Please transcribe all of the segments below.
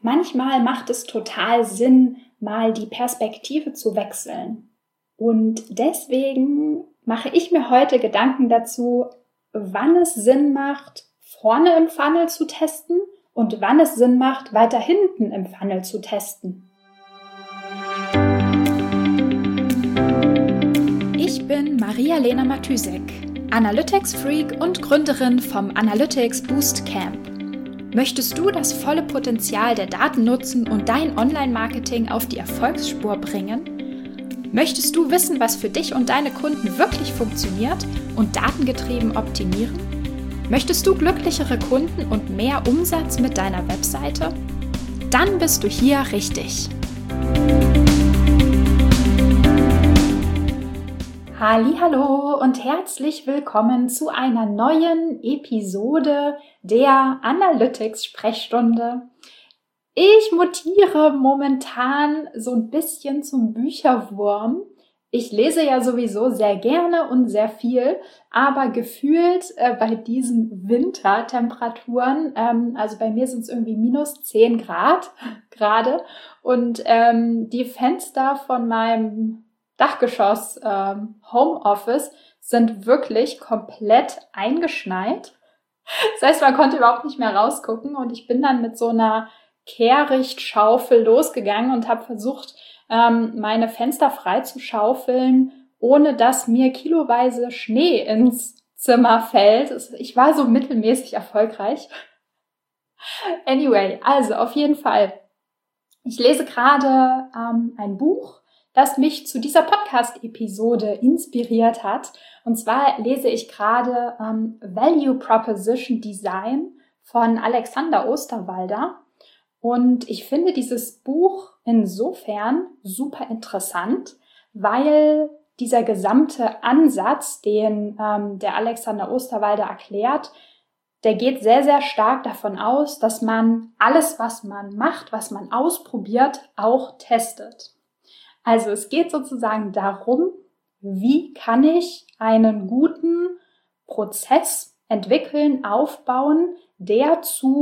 Manchmal macht es total Sinn, mal die Perspektive zu wechseln. Und deswegen mache ich mir heute Gedanken dazu, wann es Sinn macht, vorne im Funnel zu testen und wann es Sinn macht, weiter hinten im Funnel zu testen. Ich bin Maria-Lena Matysek, Analytics-Freak und Gründerin vom Analytics Boost Camp. Möchtest du das volle Potenzial der Daten nutzen und dein Online-Marketing auf die Erfolgsspur bringen? Möchtest du wissen, was für dich und deine Kunden wirklich funktioniert und datengetrieben optimieren? Möchtest du glücklichere Kunden und mehr Umsatz mit deiner Webseite? Dann bist du hier richtig. Hallihallo und herzlich willkommen zu einer neuen Episode der Analytics-Sprechstunde. Ich mutiere momentan so ein bisschen zum Bücherwurm. Ich lese ja sowieso sehr gerne und sehr viel, aber gefühlt bei diesen Wintertemperaturen, also bei mir sind es irgendwie -10 Grad gerade und die Fenster von meinem Dachgeschoss Homeoffice sind wirklich komplett eingeschneit. Das heißt, man konnte überhaupt nicht mehr rausgucken und ich bin dann mit so einer Kehrichtschaufel losgegangen und habe versucht, meine Fenster frei zu schaufeln, ohne dass mir kiloweise Schnee ins Zimmer fällt. Ich war so mittelmäßig erfolgreich. Anyway, also auf jeden Fall. Ich lese gerade ein Buch, das mich zu dieser Podcast-Episode inspiriert hat. Und zwar lese ich gerade Value Proposition Design von Alexander Osterwalder. Und ich finde dieses Buch insofern super interessant, weil dieser gesamte Ansatz, den der Alexander Osterwalder erklärt, der geht sehr, sehr stark davon aus, dass man alles, was man macht, was man ausprobiert, auch testet. Also es geht sozusagen darum, wie kann ich einen guten Prozess entwickeln, aufbauen, der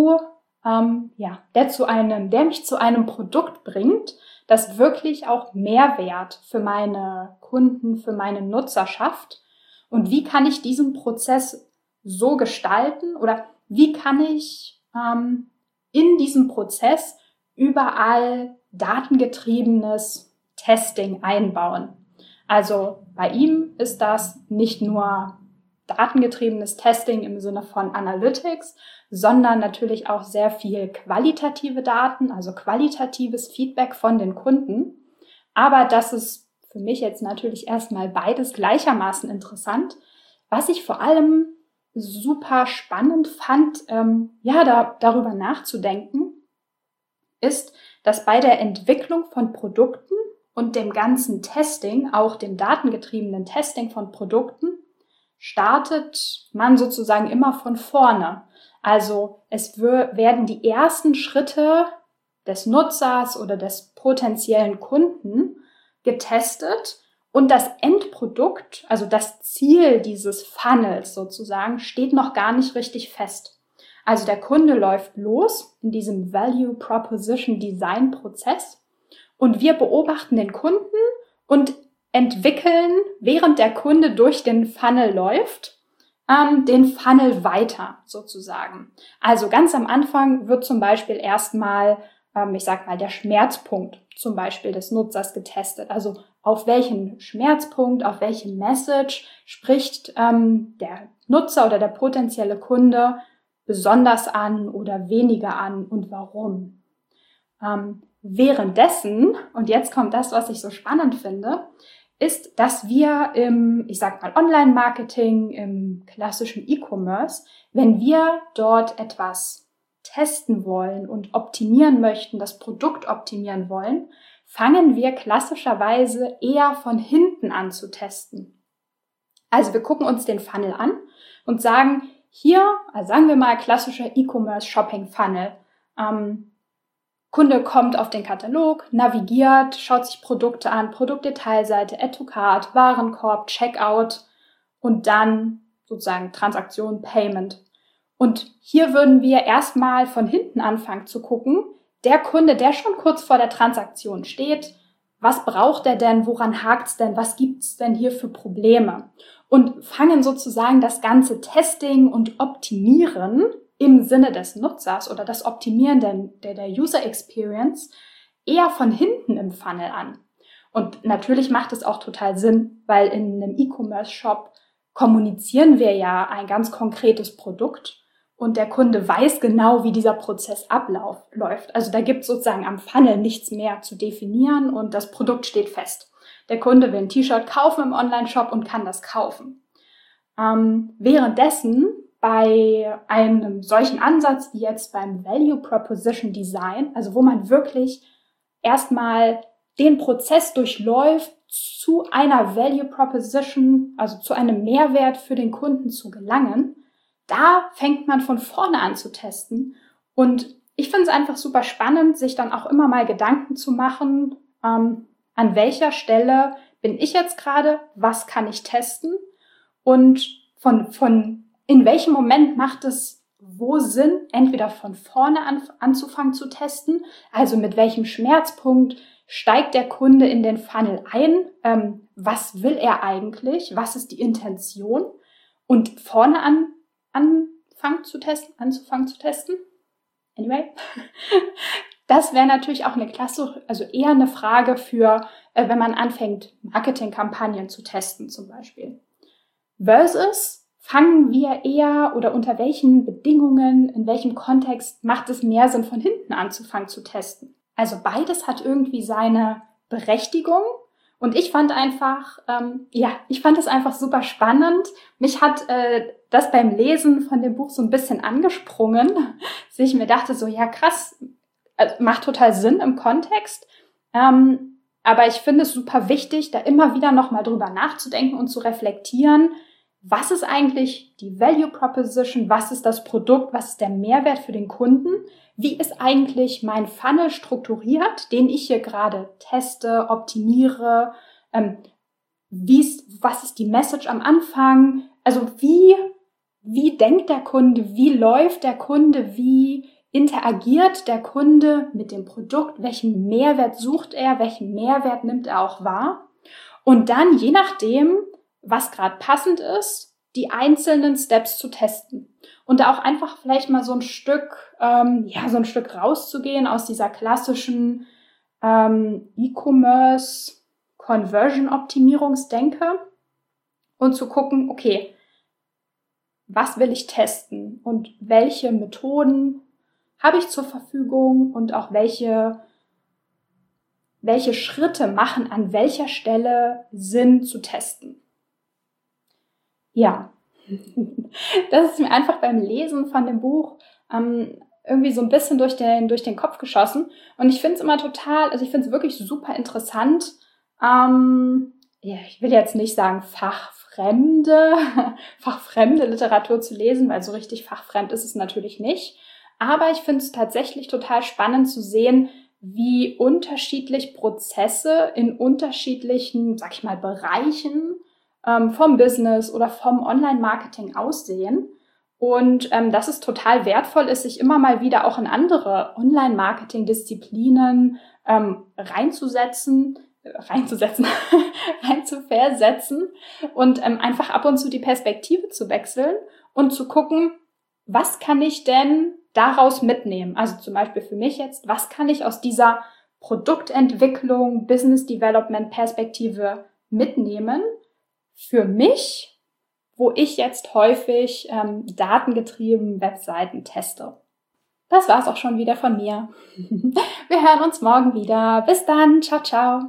mich zu einem Produkt bringt, das wirklich auch Mehrwert für meine Kunden, für meine Nutzer schafft. Und wie kann ich diesen Prozess so gestalten oder wie kann ich in diesem Prozess überall datengetriebenes Testing einbauen. Also bei ihm ist das nicht nur datengetriebenes Testing im Sinne von Analytics, sondern natürlich auch sehr viel qualitative Daten, also qualitatives Feedback von den Kunden. Aber das ist für mich jetzt natürlich erstmal beides gleichermaßen interessant. Was ich vor allem super spannend fand, darüber nachzudenken, ist, dass bei der Entwicklung von Produkten und dem ganzen Testing, auch dem datengetriebenen Testing von Produkten, startet man sozusagen immer von vorne. Also es werden die ersten Schritte des Nutzers oder des potenziellen Kunden getestet und das Endprodukt, also das Ziel dieses Funnels sozusagen, steht noch gar nicht richtig fest. Also der Kunde läuft los in diesem Value Proposition Design Prozess und wir beobachten den Kunden und entwickeln, während der Kunde durch den Funnel läuft, den Funnel weiter sozusagen. Also ganz am Anfang wird zum Beispiel erstmal, der Schmerzpunkt zum Beispiel des Nutzers getestet. Also auf welchen Schmerzpunkt, auf welche Message spricht der Nutzer oder der potenzielle Kunde besonders an oder weniger an und warum. Währenddessen, und jetzt kommt das, was ich so spannend finde, ist, dass wir im, Online-Marketing, im klassischen E-Commerce, wenn wir dort etwas testen wollen und optimieren möchten, das Produkt optimieren wollen, fangen wir klassischerweise eher von hinten an zu testen. Also wir gucken uns den Funnel an und sagen, hier, sagen wir mal klassischer E-Commerce-Shopping-Funnel, Kunde kommt auf den Katalog, navigiert, schaut sich Produkte an, Produktdetailseite, Add to Cart, Warenkorb, Checkout und dann sozusagen Transaktion, Payment. Und hier würden wir erstmal von hinten anfangen zu gucken, der Kunde, der schon kurz vor der Transaktion steht, was braucht er denn, woran hakt's denn, was gibt's denn hier für Probleme? Und fangen sozusagen das ganze Testing und Optimieren im Sinne des Nutzers oder das Optimieren der User Experience eher von hinten im Funnel an. Und natürlich macht es auch total Sinn, weil in einem E-Commerce-Shop kommunizieren wir ja ein ganz konkretes Produkt und der Kunde weiß genau, wie dieser Prozess abläuft. Also da gibt es sozusagen am Funnel nichts mehr zu definieren und das Produkt steht fest. Der Kunde will ein T-Shirt kaufen im Online-Shop und kann das kaufen. Währenddessen bei einem solchen Ansatz wie jetzt beim Value Proposition Design, also wo man wirklich erstmal den Prozess durchläuft, zu einer Value Proposition, also zu einem Mehrwert für den Kunden zu gelangen, da fängt man von vorne an zu testen. Und ich finde es einfach super spannend, sich dann auch immer mal Gedanken zu machen, an welcher Stelle bin ich jetzt gerade, was kann ich testen und von in welchem Moment macht es wo Sinn, entweder von vorne anzufangen zu testen, also mit welchem Schmerzpunkt steigt der Kunde in den Funnel ein, was will er eigentlich, was ist die Intention und vorne anzufangen zu testen. Anyway, das wäre natürlich auch eine Klasse, also eher eine Frage für, wenn man anfängt, Marketingkampagnen zu testen zum Beispiel. Versus fangen wir eher oder unter welchen Bedingungen, in welchem Kontext macht es mehr Sinn, von hinten anzufangen zu testen. Also beides hat irgendwie seine Berechtigung und ich fand es einfach super spannend. Mich hat das beim Lesen von dem Buch so ein bisschen angesprungen, dass ich mir dachte so, ja krass, macht total Sinn im Kontext, aber ich finde es super wichtig, da immer wieder nochmal drüber nachzudenken und zu reflektieren, was ist eigentlich die Value Proposition, was ist das Produkt, was ist der Mehrwert für den Kunden, wie ist eigentlich mein Funnel strukturiert, den ich hier gerade teste, optimiere, was ist die Message am Anfang, also wie denkt der Kunde, wie läuft der Kunde, wie interagiert der Kunde mit dem Produkt, welchen Mehrwert sucht er, welchen Mehrwert nimmt er auch wahr und dann je nachdem, was gerade passend ist, die einzelnen Steps zu testen und da auch einfach vielleicht mal so ein Stück rauszugehen aus dieser klassischen E-Commerce Conversion-Optimierungsdenke und zu gucken, okay, was will ich testen und welche Methoden habe ich zur Verfügung und auch welche Schritte machen an welcher Stelle Sinn zu testen. Ja, das ist mir einfach beim Lesen von dem Buch irgendwie so ein bisschen durch den Kopf geschossen. Und ich finde es immer ich finde es wirklich super interessant. Ich will jetzt nicht sagen fachfremde Literatur zu lesen, weil so richtig fachfremd ist es natürlich nicht. Aber ich finde es tatsächlich total spannend zu sehen, wie unterschiedlich Prozesse in unterschiedlichen, sag ich mal, Bereichen vom Business oder vom Online-Marketing aussehen und dass es total wertvoll ist, sich immer mal wieder auch in andere Online-Marketing-Disziplinen reinzuversetzen und einfach ab und zu die Perspektive zu wechseln und zu gucken, was kann ich denn daraus mitnehmen? Also zum Beispiel für mich jetzt, was kann ich aus dieser Produktentwicklung, Business Development Perspektive mitnehmen? Für mich, wo ich jetzt häufig datengetrieben Webseiten teste. Das war's auch schon wieder von mir. Wir hören uns morgen wieder. Bis dann. Ciao, ciao.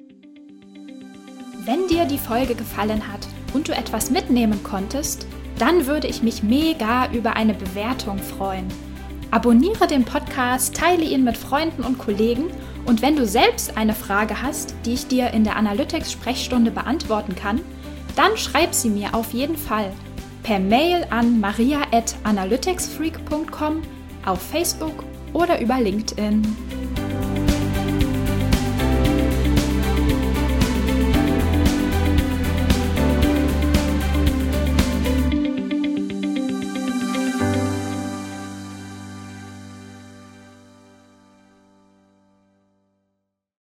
Wenn dir die Folge gefallen hat und du etwas mitnehmen konntest, dann würde ich mich mega über eine Bewertung freuen. Abonniere den Podcast, teile ihn mit Freunden und Kollegen und wenn du selbst eine Frage hast, die ich dir in der Analytics-Sprechstunde beantworten kann, dann schreib sie mir auf jeden Fall per Mail an maria@analyticsfreak.com, auf Facebook oder über LinkedIn.